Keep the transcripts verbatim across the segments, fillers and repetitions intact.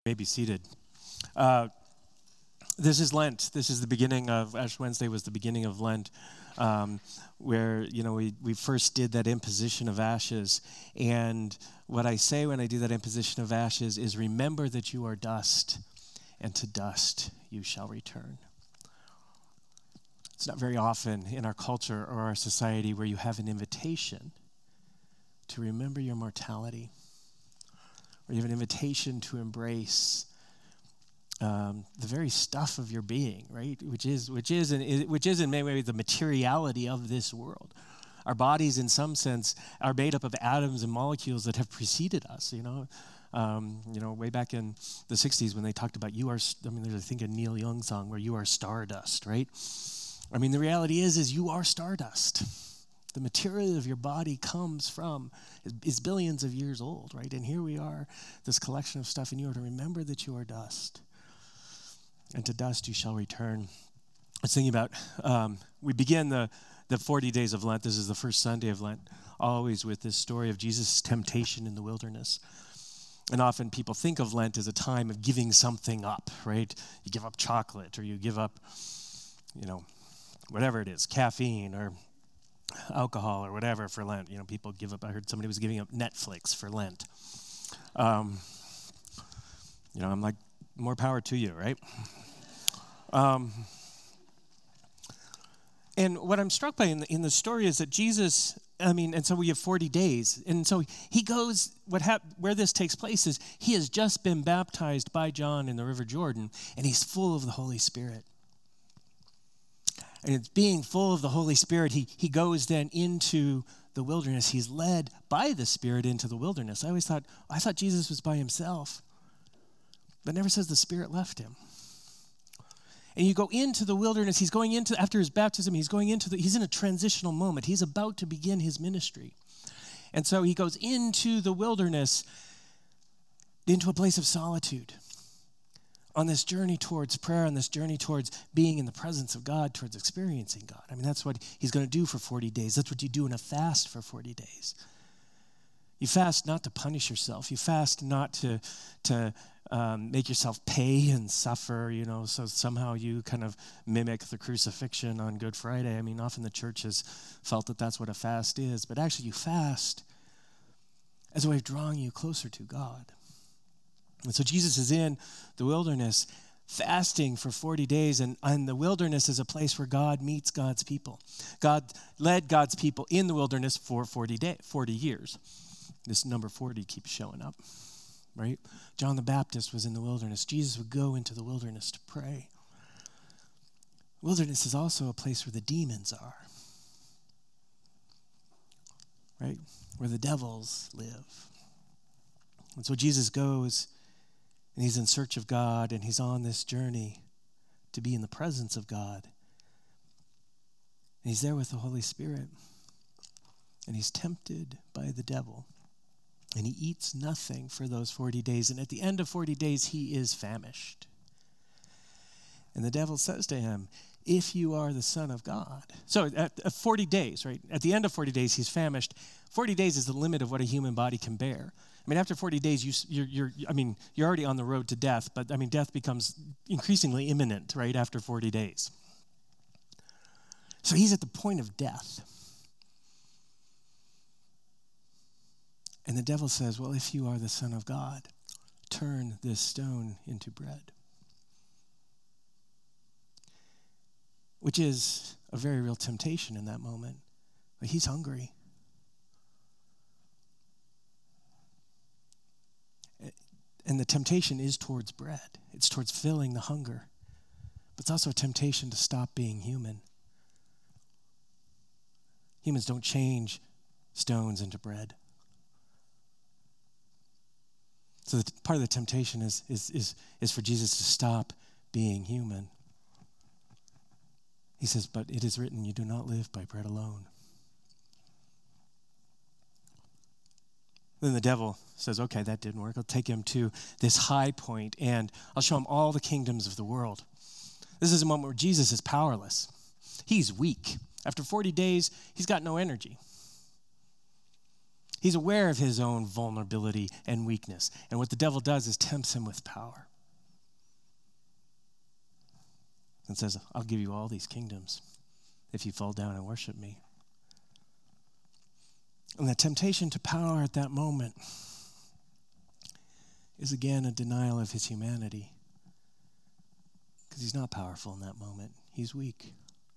You may be seated. Uh, this is Lent. This is the beginning of, Ash Wednesday was the beginning of Lent, um, where, you know, we, we first did that imposition of ashes. And what I say when I do that imposition of ashes is, remember that you are dust, and to dust you shall return. It's not very often in our culture or our society where you have an invitation to remember your mortality. Or you have an invitation to embrace um, the very stuff of your being, right? Which is, which is, in, which is in many ways the materiality of this world. Our bodies, in some sense, are made up of atoms and molecules that have preceded us. You know, um, you know, way back in the sixties when they talked about you are. I mean, there's I think a Neil Young song where you are stardust, right? I mean, the reality is, is you are stardust. The material of your body comes from, is, is billions of years old, right? And here we are, this collection of stuff, and you are to remember that you are dust. And to dust you shall return. I was thinking about, um, we begin the, the forty days of Lent. This is the first Sunday of Lent, always with this story of Jesus' temptation in the wilderness. And often people think of Lent as a time of giving something up, right? You give up chocolate, or you give up, you know, whatever it is, caffeine, or alcohol or whatever for Lent. You know, people give up. I heard somebody was giving up Netflix for Lent. Um, you know, I'm like, more power to you, right? Um, and what I'm struck by in the, in the story is that Jesus, I mean, and so we have forty days. And so he goes, what hap- where this takes place is he has just been baptized by John in the River Jordan, and he's full of the Holy Spirit. And it's being full of the Holy Spirit, he, he goes then into the wilderness. He's led by the Spirit into the wilderness. I always thought, I thought Jesus was by himself. But it never says the Spirit left him. And you go into the wilderness, he's going into, after his baptism, he's going into the, he's in a transitional moment. He's about to begin his ministry. And so he goes into the wilderness, into a place of solitude. On this journey towards prayer, on this journey towards being in the presence of God, towards experiencing God. I mean, that's what he's going to do for forty days. That's what you do in a fast for forty days. You fast not to punish yourself. You fast not to, to um, make yourself pay and suffer, you know, so somehow you kind of mimic the crucifixion on Good Friday. I mean, often the church has felt that that's what a fast is, but actually you fast as a way of drawing you closer to God. And so Jesus is in the wilderness fasting for forty days, and, and the wilderness is a place where God meets God's people. God led God's people in the wilderness for forty day, forty years. This number forty keeps showing up, right? John the Baptist was in the wilderness. Jesus would go into the wilderness to pray. Wilderness is also a place where the demons are, right? Where the devils live. And so Jesus goes, and he's in search of God, and he's on this journey to be in the presence of God. And he's there with the Holy Spirit. And he's tempted by the devil. And he eats nothing for those forty days. And at the end of forty days, he is famished. And the devil says to him, if you are the Son of God. So at, at forty days, right? At the end of forty days, he's famished. forty days is the limit of what a human body can bear. I mean, after forty days, you, you're, you're, I mean, you're already on the road to death, but I mean, death becomes increasingly imminent, right, after forty days. So he's at the point of death. And the devil says, well, if you are the Son of God, turn this stone into bread. Which is a very real temptation in that moment. Like, he's hungry. And the temptation is towards bread. It's towards filling the hunger. But it's also a temptation to stop being human. Humans don't change stones into bread. So the, part of the temptation is, is, is, is for Jesus to stop being human. He says, but it is written, you do not live by bread alone. Then the devil says, okay, that didn't work. I'll take him to this high point, and I'll show him all the kingdoms of the world. This is a moment where Jesus is powerless. He's weak. After forty days, he's got no energy. He's aware of his own vulnerability and weakness. And what the devil does is tempts him with power. And says, I'll give you all these kingdoms if you fall down and worship me. And the temptation to power at that moment is again a denial of his humanity. Because he's not powerful in that moment. He's weak.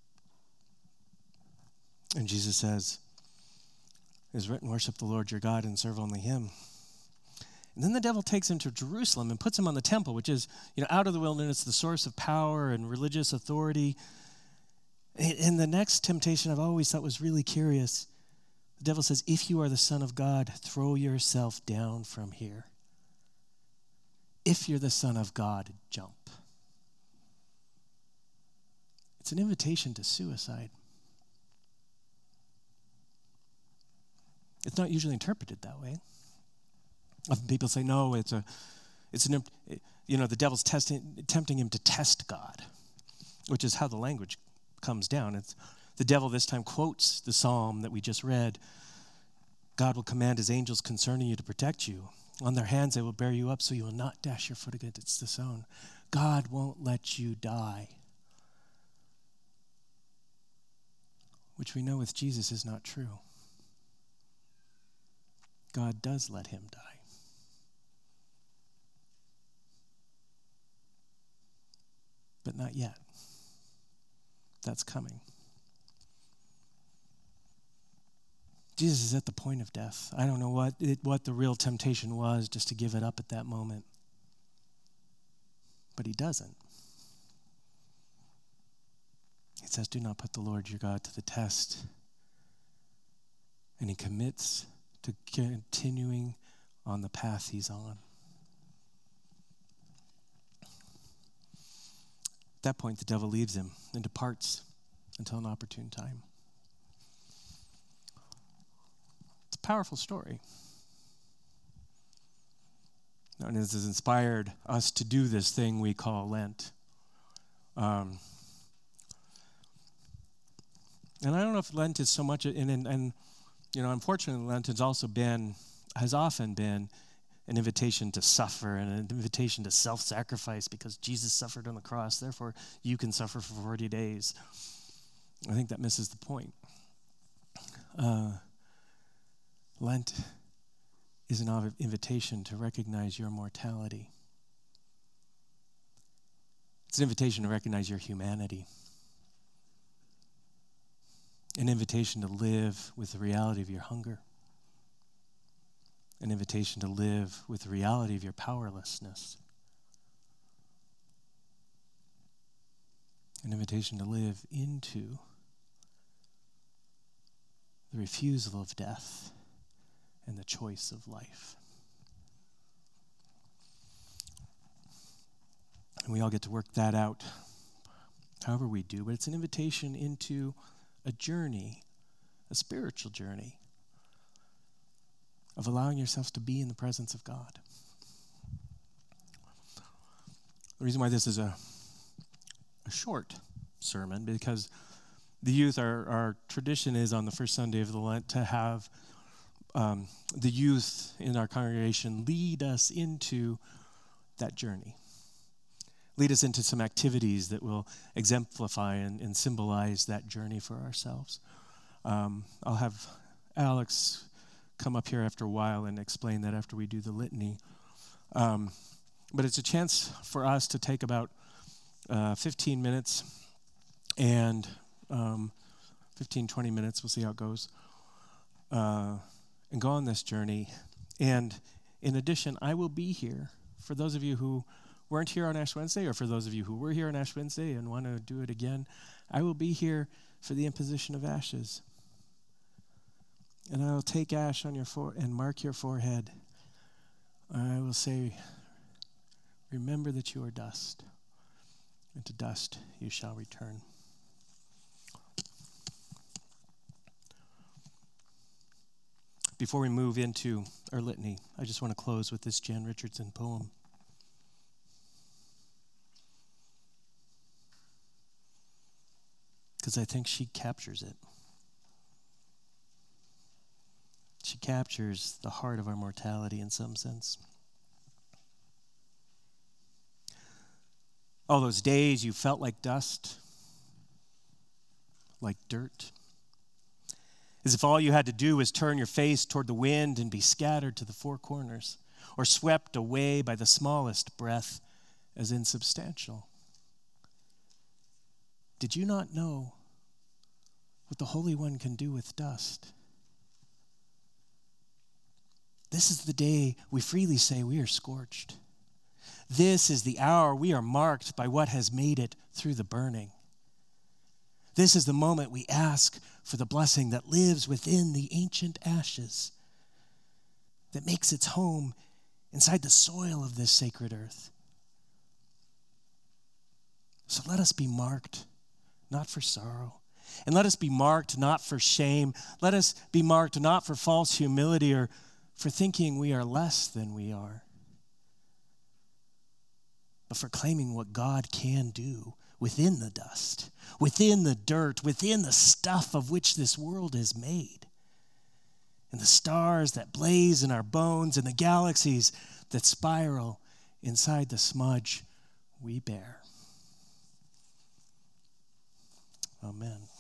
And Jesus says, it is written, worship the Lord your God and serve only him. And then the devil takes him to Jerusalem and puts him on the temple, which is, you know, out of the wilderness, the source of power and religious authority. And the next temptation I've always thought was really curious. The devil says, if you are the Son of God, throw yourself down from here. If you're the Son of God, jump. It's an invitation to suicide. It's not usually interpreted that way. Often people say, no, it's a, it's an, you know, the devil's testing, tempting him to test God, which is how the language comes down. It's the devil this time quotes the psalm that we just read. God will command his angels concerning you to protect you. On their hands they will bear you up so you will not dash your foot against the stone. God won't let you die. Which we know with Jesus is not true. God does let him die. But not yet. That's coming. Jesus is at the point of death. I don't know what it, what the real temptation was just to give it up at that moment. But he doesn't. He says, do not put the Lord your God to the test. And he commits to continuing on the path he's on. At that point, the devil leaves him and departs until an opportune time. It's a powerful story. And this has inspired us to do this thing we call Lent. Um, and I don't know if Lent is so much, and, and, and you know, unfortunately, Lent has also been, has often been an invitation to suffer and an invitation to self-sacrifice because Jesus suffered on the cross. Therefore, you can suffer for forty days. I think that misses the point. Uh, Lent is an invitation to recognize your mortality. It's an invitation to recognize your humanity. An invitation to live with the reality of your hunger. An invitation to live with the reality of your powerlessness. An invitation to live into the refusal of death and the choice of life. And we all get to work that out however we do, but it's an invitation into a journey, a spiritual journey, of allowing yourselves to be in the presence of God. The reason why this is a, a short sermon, because the youth, our, our tradition is on the first Sunday of the Lent to have um, the youth in our congregation lead us into that journey. Lead us into some activities that will exemplify and, and symbolize that journey for ourselves. Um, I'll have Alex come up here after a while and explain that after we do the litany. Um, but it's a chance for us to take about uh, fifteen minutes and um, fifteen, twenty minutes, we'll see how it goes, uh, and go on this journey. And in addition, I will be here for those of you who weren't here on Ash Wednesday, or for those of you who were here on Ash Wednesday and want to do it again. I will be here for the imposition of ashes. And I will take ash on your fore and mark your forehead. I will say, remember that you are dust, and to dust you shall return. Before we move into our litany, I just want to close with this Jan Richardson poem. Because I think she captures it. She captures the heart of our mortality in some sense. All those days you felt like dust, like dirt, as if all you had to do was turn your face toward the wind and be scattered to the four corners, or swept away by the smallest breath as insubstantial. Did you not know what the Holy One can do with dust? This is the day we freely say we are scorched. This is the hour we are marked by what has made it through the burning. This is the moment we ask for the blessing that lives within the ancient ashes, that makes its home inside the soil of this sacred earth. So let us be marked, not for sorrow. And let us be marked not for shame. Let us be marked not for false humility or for thinking we are less than we are, but for claiming what God can do within the dust, within the dirt, within the stuff of which this world is made, and the stars that blaze in our bones and the galaxies that spiral inside the smudge we bear. Amen.